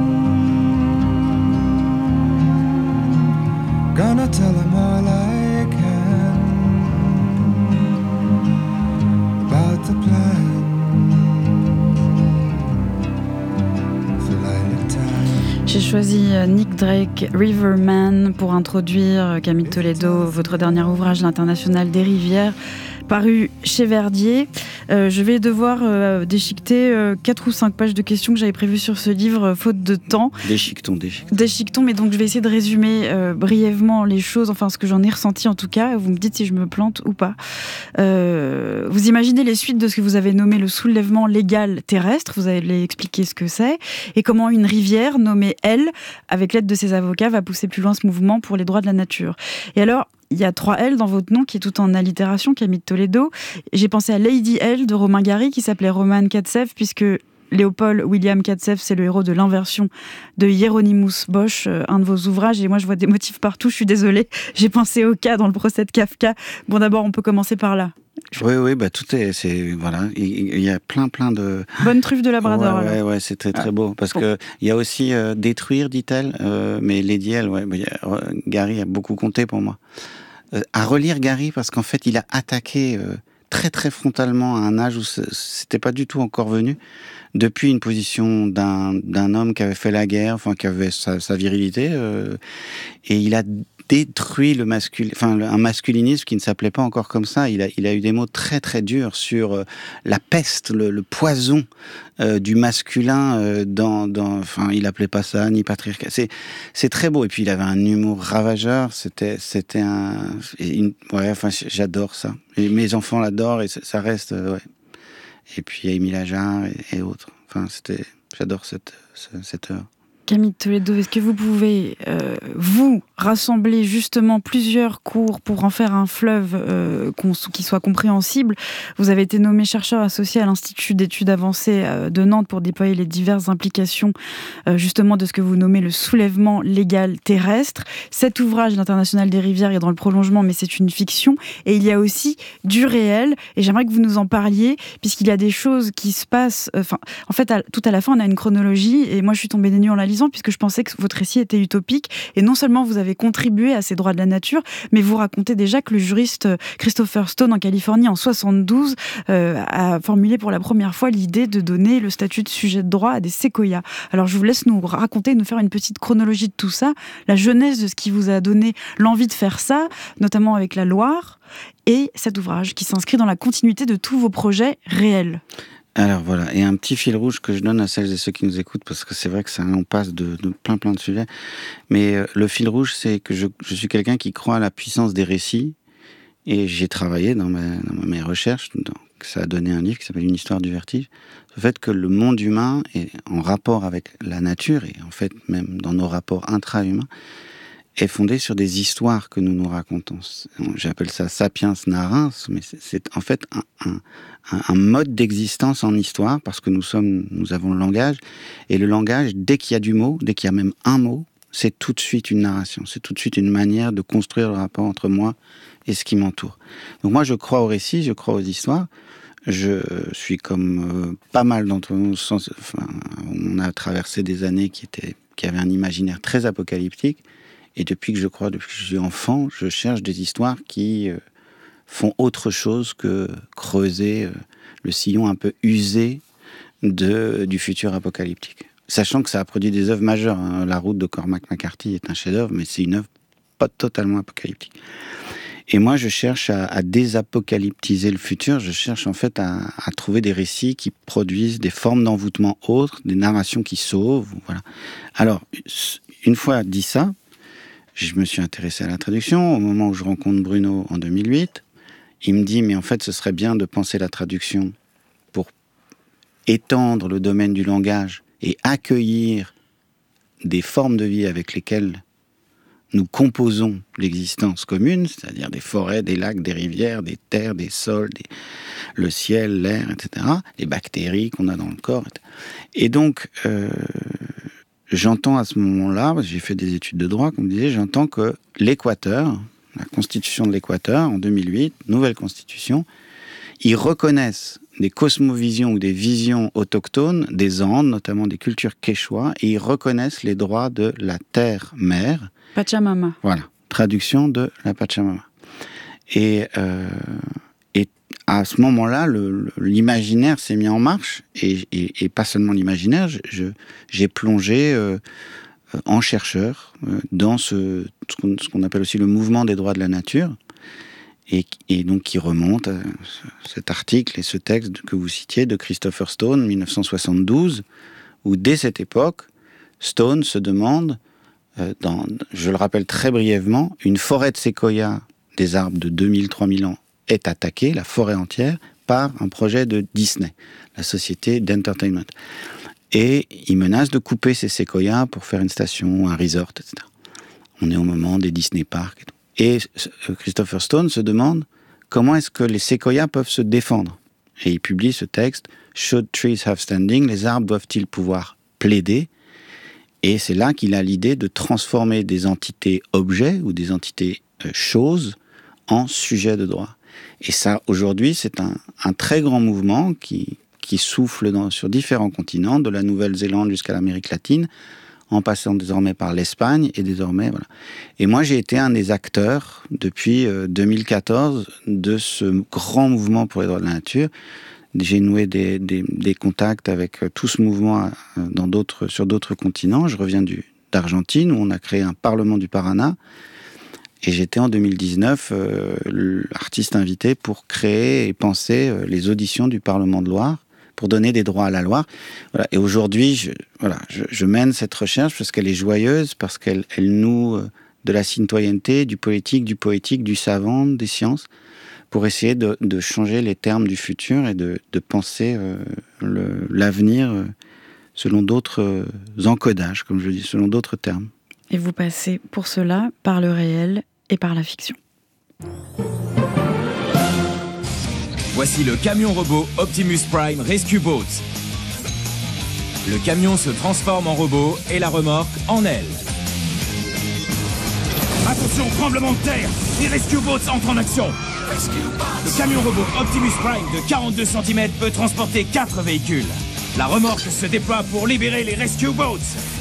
Gonna tell him all I can about the plan. J'ai choisi Nick Drake, Riverman, pour introduire Camille Toledo, votre dernier ouvrage, L'Internationale des rivières, paru chez Verdier. Euh, je vais devoir euh, déchiqueter euh, quatre ou cinq pages de questions que j'avais prévues sur ce livre, euh, faute de temps. Déchiquetons, déchiquetons. Déchiquetons, mais donc je vais essayer de résumer euh, brièvement les choses, enfin ce que j'en ai ressenti en tout cas. Vous me dites si je me plante ou pas. Euh, vous imaginez les suites de ce que vous avez nommé le soulèvement légal terrestre. Vous allez expliquer ce que c'est et comment une rivière nommée L, avec l'aide de ses avocats, va pousser plus loin ce mouvement pour les droits de la nature. Et alors, il y a trois L dans votre nom qui est tout en allitération, Camille Toledo. J'ai pensé à Lady L de Romain Gary qui s'appelait Roman Katsev, puisque Léopold William Katsev, c'est le héros de l'inversion de Hieronymus Bosch, un de vos ouvrages. Et moi, je vois des motifs partout, je suis désolée. J'ai pensé au cas dans le procès de Kafka. Bon, d'abord, on peut commencer par là. Oui, oui, bah tout est, c'est voilà, il y a plein, plein de bonne truffe de Labrador. Ouais, ouais, ouais, c'est très, très beau parce bon. que il y a aussi euh, détruire, dit-elle, euh, mais Lady L, ouais, bah, y a, euh, Gary a beaucoup compté pour moi. Euh, à relire Gary parce qu'en fait, il a attaqué euh, très, très frontalement à un âge où c'était pas du tout encore venu, depuis une position d'un d'un homme qui avait fait la guerre, enfin qui avait sa, sa virilité, euh, et il a détruit le masculin, enfin un masculinisme qui ne s'appelait pas encore comme ça. Il a, il a eu des mots très très durs sur euh, la peste, le, le poison euh, du masculin. Euh, dans, dans, enfin, il appelait pas ça ni patriarcat. C'est, c'est très beau. Et puis il avait un humour ravageur. C'était, c'était un, une, ouais, enfin j'adore ça. Et mes enfants l'adorent et ça reste, euh, ouais. Et puis il y a Émile Ajar et, et autres. Enfin, c'était, j'adore cette, cette heure. Camille Toledo, est-ce que vous pouvez, euh, vous, rassembler justement plusieurs cours pour en faire un fleuve euh, qui soit compréhensible ? Vous avez été nommé chercheur associé à l'Institut d'études avancées euh, de Nantes pour déployer les diverses implications euh, justement de ce que vous nommez le soulèvement légal terrestre. Cet ouvrage, L'Internationale des rivières, est dans le prolongement, mais c'est une fiction. Et il y a aussi du réel, et j'aimerais que vous nous en parliez, puisqu'il y a des choses qui se passent... Enfin, euh, en fait, à, tout à la fin, on a une chronologie, et moi je suis tombée des nues en la lisant, puisque je pensais que votre récit était utopique. Et non seulement vous avez contribué à ces droits de la nature, mais vous racontez déjà que le juriste Christopher Stone en Californie en soixante-douze euh, a formulé pour la première fois l'idée de donner le statut de sujet de droit à des séquoias. Alors je vous laisse nous raconter, nous faire une petite chronologie de tout ça, la genèse de ce qui vous a donné l'envie de faire ça, notamment avec la Loire, et cet ouvrage qui s'inscrit dans la continuité de tous vos projets réels. Alors voilà, et un petit fil rouge que je donne à celles et ceux qui nous écoutent, parce que c'est vrai que ça, on passe de, de plein plein de sujets, mais euh, le fil rouge, c'est que je, je suis quelqu'un qui croit à la puissance des récits, et j'ai travaillé dans, ma, dans mes recherches, donc ça a donné un livre qui s'appelle Une histoire du vertige, le fait que le monde humain est en rapport avec la nature, et en fait même dans nos rapports intra-humains, est fondé sur des histoires que nous nous racontons. J'appelle ça sapiens narrans, mais c'est, c'est en fait un, un, un mode d'existence en histoire, parce que nous sommes, nous avons le langage, et le langage, dès qu'il y a du mot, dès qu'il y a même un mot, c'est tout de suite une narration, c'est tout de suite une manière de construire le rapport entre moi et ce qui m'entoure. Donc moi, je crois au récit, je crois aux histoires. Je suis comme euh, pas mal d'entre nous, sans, enfin, on a traversé des années qui étaient, qui avaient un imaginaire très apocalyptique. Et depuis que je crois, depuis que je suis enfant, je cherche des histoires qui euh, font autre chose que creuser euh, le sillon un peu usé de, du futur apocalyptique. Sachant que ça a produit des œuvres majeures. Hein. La route de Cormac McCarthy est un chef-d'œuvre, mais c'est une œuvre pas totalement apocalyptique. Et moi, je cherche à, à désapocalyptiser le futur. Je cherche en fait à, à trouver des récits qui produisent des formes d'envoûtement autres, des narrations qui sauvent. Voilà. Alors, une fois dit ça, je me suis intéressé à la traduction. Au moment où je rencontre Bruno en deux mille huit, il me dit, mais en fait, ce serait bien de penser la traduction pour étendre le domaine du langage et accueillir des formes de vie avec lesquelles nous composons l'existence commune, c'est-à-dire des forêts, des lacs, des rivières, des terres, des sols, des... le ciel, l'air, et cetera, les bactéries qu'on a dans le corps. et cetera. Et donc, euh, j'entends à ce moment-là, parce que j'ai fait des études de droit, comme je disais, j'entends que l'Équateur, la constitution de l'Équateur, en deux mille huit, nouvelle constitution, ils reconnaissent des cosmovisions ou des visions autochtones des Andes, notamment des cultures quechua, et ils reconnaissent les droits de la terre-mère. Pachamama. Voilà, traduction de la Pachamama. Et, euh, et à ce moment-là, le, le, l'imaginaire s'est mis en marche, et, et, et pas seulement l'imaginaire, je, je, j'ai plongé euh, en chercheur euh, dans ce, ce, qu'on, ce qu'on appelle aussi le mouvement des droits de la nature, et, et donc qui remonte à cet article et ce texte que vous citiez de Christopher Stone, dix-neuf cent soixante-douze, où dès cette époque, Stone se demande, euh, dans, je le rappelle très brièvement, une forêt de séquoias, des arbres de deux mille à trois mille ans, est attaquée, la forêt entière, par un projet de Disney, la société d'entertainment. Et il menace de couper ces séquoias pour faire une station, un resort, et cetera. On est au moment des Disney Parks et tout. Et Christopher Stone se demande comment est-ce que les séquoias peuvent se défendre. Et il publie ce texte, « Should trees have standing ?» Les arbres doivent-ils pouvoir plaider ? Et c'est là qu'il a l'idée de transformer des entités objets ou des entités euh, choses en sujets de droit. Et ça, aujourd'hui, c'est un, un très grand mouvement qui, qui souffle dans, sur différents continents, de la Nouvelle-Zélande jusqu'à l'Amérique latine, en passant désormais par l'Espagne, et désormais, voilà. Et moi, j'ai été un des acteurs, depuis euh, deux mille quatorze, de ce grand mouvement pour les droits de la nature. J'ai noué des, des, des contacts avec euh, tout ce mouvement euh, dans d'autres, sur d'autres continents. Je reviens du, d'Argentine, où on a créé un Parlement du Paraná, et j'étais en deux mille dix-neuf euh, l'artiste invité pour créer et penser euh, les auditions du Parlement de Loire, pour donner des droits à la Loire. Voilà. Et aujourd'hui, je, voilà, je, je mène cette recherche parce qu'elle est joyeuse, parce qu'elle elle noue de la citoyenneté, du politique, du poétique, du savant, des sciences, pour essayer de, de changer les termes du futur et de, de penser euh, le, l'avenir euh, selon d'autres euh, encodages, comme je dis, selon d'autres termes. Et vous passez pour cela par le réel et par la fiction. Voici le camion robot Optimus Prime Rescue Boats. Le camion se transforme en robot et la remorque en aile. Attention, tremblement de terre! Les Rescue Boats entrent en action! Le camion robot Optimus Prime de quarante-deux centimètres peut transporter quatre véhicules. La remorque se déploie pour libérer les Rescue Boats.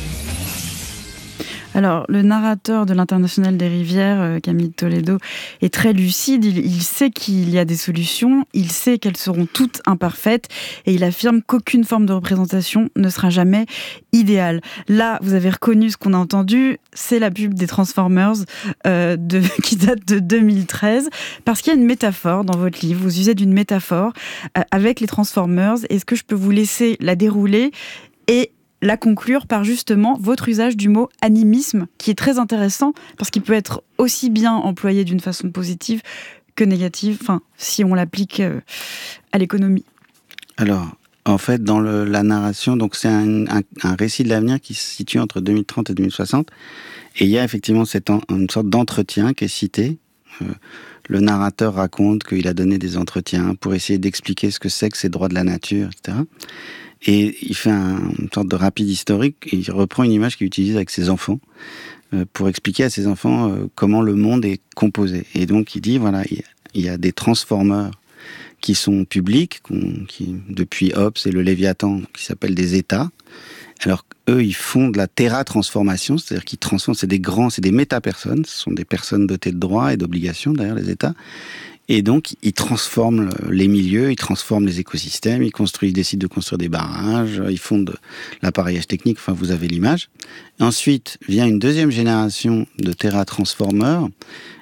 Alors, le narrateur de l'Internationale des rivières, Camille de Toledo, est très lucide. Il, il sait qu'il y a des solutions, il sait qu'elles seront toutes imparfaites, et il affirme qu'aucune forme de représentation ne sera jamais idéale. Là, vous avez reconnu ce qu'on a entendu, c'est la pub des Transformers euh, de, qui date de deux mille treize, parce qu'il y a une métaphore dans votre livre. Vous usez d'une métaphore euh, avec les Transformers. Est-ce que je peux vous laisser la dérouler et la conclure par justement votre usage du mot animisme, qui est très intéressant parce qu'il peut être aussi bien employé d'une façon positive que négative, enfin, si on l'applique euh, à l'économie. Alors, en fait, dans le, la narration, donc c'est un, un, un récit de l'avenir qui se situe entre deux mille trente et deux mille soixante, et il y a effectivement cette en, une sorte d'entretien qui est cité. Euh, le narrateur raconte qu'il a donné des entretiens pour essayer d'expliquer ce que c'est que ces droits de la nature, et cetera. Et il fait un, une sorte de rapide historique, et il reprend une image qu'il utilise avec ses enfants, euh, pour expliquer à ses enfants euh, comment le monde est composé. Et donc il dit, voilà, il y a, il y a des transformeurs qui sont publics, qui, depuis Hobbes et le Léviathan, qui s'appellent des États. Alors eux, ils font de la terra-transformation, c'est-à-dire qu'ils transforment, c'est des grands, c'est des méta-personnes, ce sont des personnes dotées de droits et d'obligations, d'ailleurs, les États. Et donc, ils transforment les milieux, ils transforment les écosystèmes, ils construisent, ils décident de construire des barrages, ils font de l'appareillage technique, enfin, vous avez l'image. Et ensuite, vient une deuxième génération de terra-transformeurs,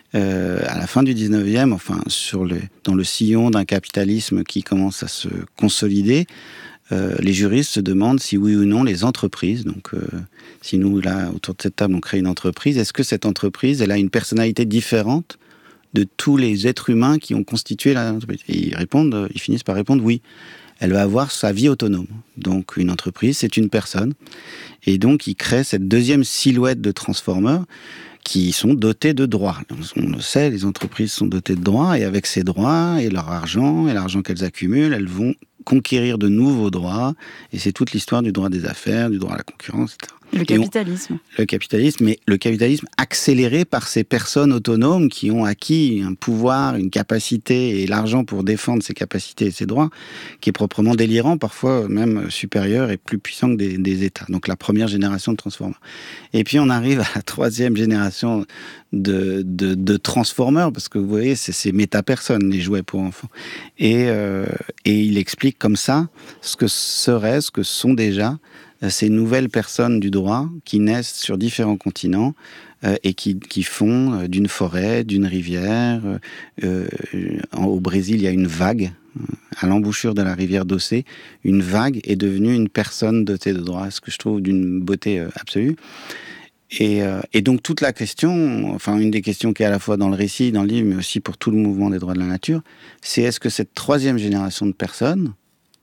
euh, à la fin du dix-neuvième, enfin, sur le, dans le sillon d'un capitalisme qui commence à se consolider, euh, les juristes se demandent si oui ou non les entreprises, donc euh, si nous, là, autour de cette table, on crée une entreprise, est-ce que cette entreprise, elle a une personnalité différente de tous les êtres humains qui ont constitué l'entreprise? Et ils répondent, ils finissent par répondre oui. Elle va avoir sa vie autonome. Donc une entreprise, c'est une personne. Et donc ils créent cette deuxième silhouette de transformeurs qui sont dotés de droits. On le sait, les entreprises sont dotées de droits, et avec ces droits et leur argent, et l'argent qu'elles accumulent, elles vont conquérir de nouveaux droits. Et c'est toute l'histoire du droit des affaires, du droit à la concurrence, et cetera. Le capitalisme. On, le capitalisme, mais le capitalisme accéléré par ces personnes autonomes qui ont acquis un pouvoir, une capacité et l'argent pour défendre ces capacités et ces droits, qui est proprement délirant, parfois même supérieur et plus puissant que des, des États. Donc la première génération de transformeurs. Et puis on arrive à la troisième génération de, de, de transformeurs, parce que vous voyez, c'est ces méta-personnes, les jouets pour enfants. Et, euh, et il explique comme ça ce que serait, ce que sont déjà ces nouvelles personnes du droit qui naissent sur différents continents euh, et qui, qui font euh, d'une forêt, d'une rivière. Euh, en, au Brésil, il y a une vague. À l'embouchure de la rivière d'Ossé, une vague est devenue une personne dotée de droit, ce que je trouve d'une beauté euh, absolue. Et, euh, et donc toute la question, enfin une des questions qui est à la fois dans le récit, dans le livre, mais aussi pour tout le mouvement des droits de la nature, c'est est-ce que cette troisième génération de personnes,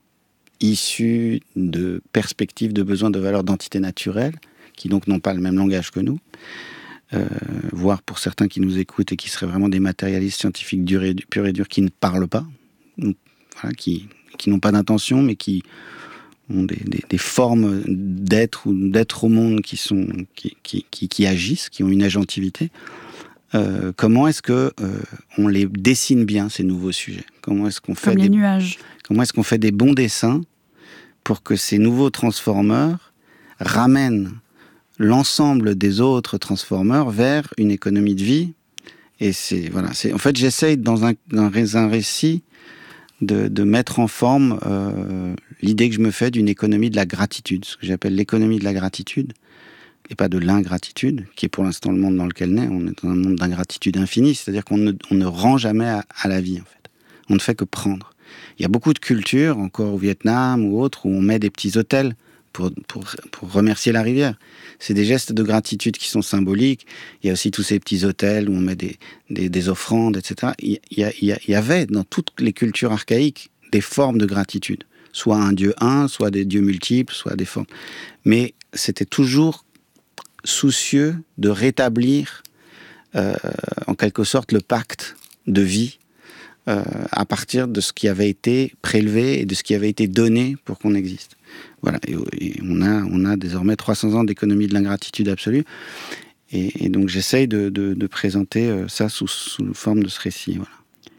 issus de perspectives de besoins de valeurs d'entité naturelle, qui donc n'ont pas le même langage que nous, euh, voire pour certains qui nous écoutent et qui seraient vraiment des matérialistes scientifiques durs et, purs et durs, qui ne parlent pas, donc, voilà, qui, qui n'ont pas d'intention, mais qui ont des, des, des formes d'être ou d'être au monde qui, sont, qui, qui, qui, qui agissent, qui ont une agentivité. Euh, comment est-ce que euh, on les dessine bien, ces nouveaux sujets? Comment est-ce qu'on fait Comme les des... nuages. Comment est-ce qu'on fait des bons dessins pour que ces nouveaux transformeurs ramènent l'ensemble des autres transformeurs vers une économie de vie? Et c'est voilà, c'est en fait j'essaye dans un, dans un récit de, de mettre en forme euh, l'idée que je me fais d'une économie de la gratitude, ce que j'appelle l'économie de la gratitude, et pas de l'ingratitude, qui est pour l'instant le monde dans lequel on est. On est dans un monde d'ingratitude infinie, c'est-à-dire qu'on ne, on ne rend jamais à, à la vie en fait. On ne fait que prendre. Il y a beaucoup de cultures, encore au Vietnam ou autres, où on met des petits hôtels pour, pour, pour remercier la rivière. C'est des gestes de gratitude qui sont symboliques. Il y a aussi tous ces petits hôtels où on met des, des, des offrandes, et cetera. Il y, a, il, y a, il y avait dans toutes les cultures archaïques des formes de gratitude. Soit un dieu un, soit des dieux multiples, soit des formes. Mais c'était toujours soucieux de rétablir, euh, en quelque sorte, le pacte de vie Euh, à partir de ce qui avait été prélevé et de ce qui avait été donné pour qu'on existe. Voilà, et, et on a, on a désormais trois cents ans d'économie de l'ingratitude absolue, et, et donc j'essaye de, de, de présenter ça sous, sous forme de ce récit. Voilà.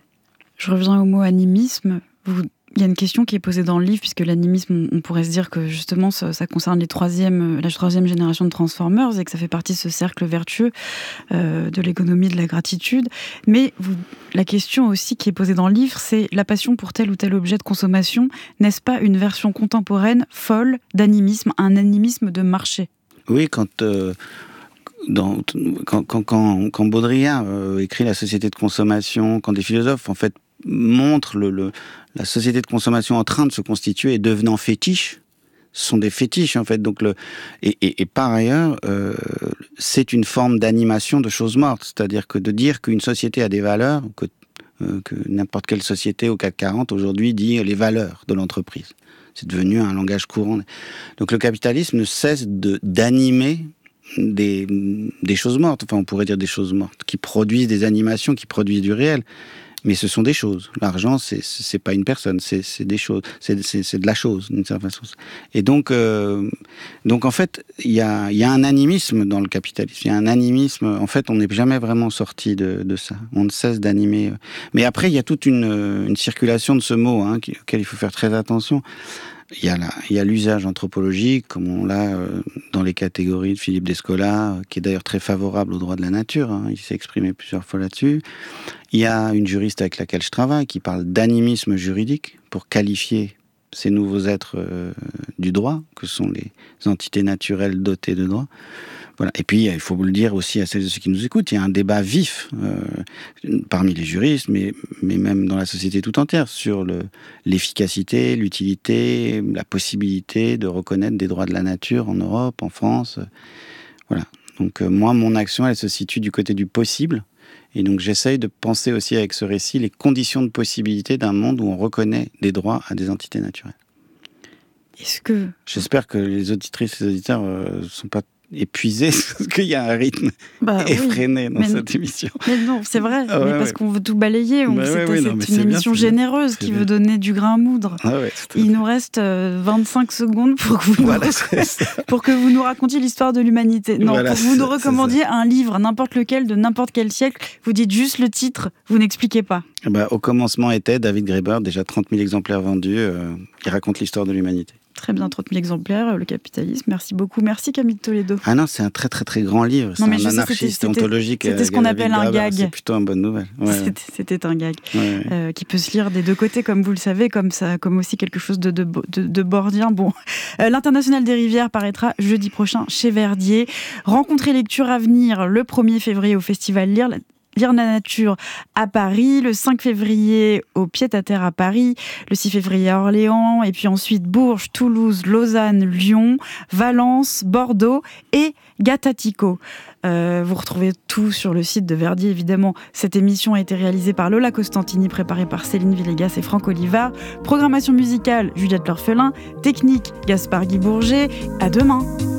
Je reviens au mot animisme. Vous... Il y a une question qui est posée dans le livre, puisque l'animisme, on pourrait se dire que justement ça, ça concerne les troisième, la troisième génération de transformers et que ça fait partie de ce cercle vertueux euh, de l'économie de la gratitude. Mais vous, la question aussi qui est posée dans le livre, c'est la passion pour tel ou tel objet de consommation, n'est-ce pas une version contemporaine folle d'animisme, un animisme de marché? Oui, quand... Euh... Dans, quand, quand, quand, quand Baudrillard euh, écrit La société de consommation, quand des philosophes en fait montrent le, le, la société de consommation en train de se constituer et devenant fétiche, ce sont des fétiches en fait. Donc le, et, et, et par ailleurs, euh, c'est une forme d'animation de choses mortes, c'est-à-dire que de dire qu'une société a des valeurs, que, euh, que n'importe quelle société au C A C quarante aujourd'hui dit les valeurs de l'entreprise. C'est devenu un langage courant. Donc le capitalisme ne cesse de, d'animer Des, des choses mortes, enfin on pourrait dire des choses mortes, qui produisent des animations, qui produisent du réel, mais ce sont des choses. L'argent, c'est, c'est pas une personne, c'est, c'est des choses, c'est, c'est, c'est de la chose, d'une certaine façon. Et donc, euh, donc en fait, il y a, y a un animisme dans le capitalisme, il y a un animisme, en fait, on n'est jamais vraiment sorti de, de ça, on ne cesse d'animer. Mais après, il y a toute une, une circulation de ce mot, hein, auquel il faut faire très attention. Il y a la, il y a l'usage anthropologique, comme on l'a euh, dans les catégories de Philippe Descola, euh, qui est d'ailleurs très favorable aux droits de la nature, hein, il s'est exprimé plusieurs fois là-dessus. Il y a une juriste avec laquelle je travaille qui parle d'animisme juridique pour qualifier ces nouveaux êtres euh, du droit, que sont les entités naturelles dotées de droit. Voilà. Et puis, il faut le dire aussi à celles et ceux qui nous écoutent, il y a un débat vif euh, parmi les juristes, mais, mais même dans la société tout entière, sur le, l'efficacité, l'utilité, la possibilité de reconnaître des droits de la nature en Europe, en France. Voilà. Donc, euh, moi, mon action, elle se situe du côté du possible. Et donc, j'essaye de penser aussi avec ce récit les conditions de possibilité d'un monde où on reconnaît des droits à des entités naturelles. Est-ce que... J'espère que les auditrices et les auditeurs ne euh, sont pas épuisé parce qu'il y a un rythme bah, effréné oui, dans cette émission. Mais non, c'est vrai, ah, ouais, mais parce ouais. qu'on veut tout balayer. On, bah, c'est, ouais, c'est non, une émission bien, généreuse qui bien. veut donner du grain à moudre. Ah, ouais, Il nous reste euh, vingt-cinq secondes pour que vous, voilà, nous, pour que vous nous racontiez l'histoire de l'humanité. Non, voilà, pour que vous nous recommandiez un livre, n'importe lequel, de n'importe quel siècle. Vous dites juste le titre, vous n'expliquez pas. Bah, au commencement était David Graeber, déjà trente mille exemplaires vendus, euh, qui raconte l'histoire de l'humanité. Très bien, trente mille exemplaires, Le Capitalisme. Merci beaucoup. Merci Camille de Toledo. Ah non, c'est un très très très grand livre. C'est non, mais un anarchiste c'était, ontologique. C'était ce qu'on appelle un gag. C'est plutôt une bonne nouvelle. Ouais. C'était, c'était un gag ouais, ouais. Euh, qui peut se lire des deux côtés, comme vous le savez, comme, ça, comme aussi quelque chose de, de, de, de bordien. Bon. Euh, L'International des rivières paraîtra jeudi prochain chez Verdier. Rencontre et lecture à venir le premier février au Festival Lire. Lire la nature à Paris, le cinq février au Pied-à-Terre à Paris, le six février à Orléans, et puis ensuite Bourges, Toulouse, Lausanne, Lyon, Valence, Bordeaux et Gatatico. Euh, vous retrouvez tout sur le site de Verdier, évidemment. Cette émission a été réalisée par Lola Costantini, préparée par Céline Villegas et Franck Olivard. Programmation musicale, Juliette L'Orphelin. Technique, Gaspard Guy Bourget. À demain.